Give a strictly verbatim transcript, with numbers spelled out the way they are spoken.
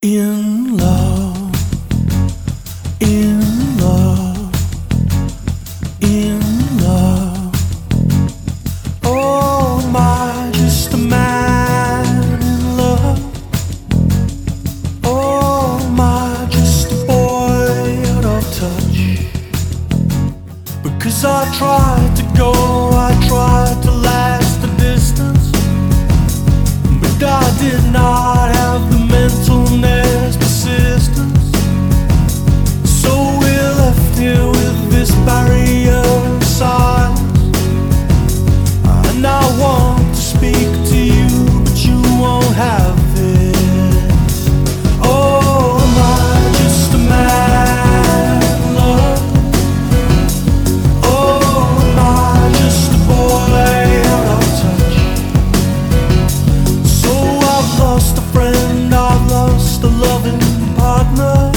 In love, in love, in love. Oh, am I just a man in love? Oh, am I just a boy out of touch? Because I tried to go, I tried to last the distance, but I did not have the mentalness, persistence. So we're left here with this barrier of silence. And I want to speak to you, but you won't have it. Oh, am I just a man in love? Oh, am I just a boy out of touch? So I've lost a friend, I've lost a loving partner.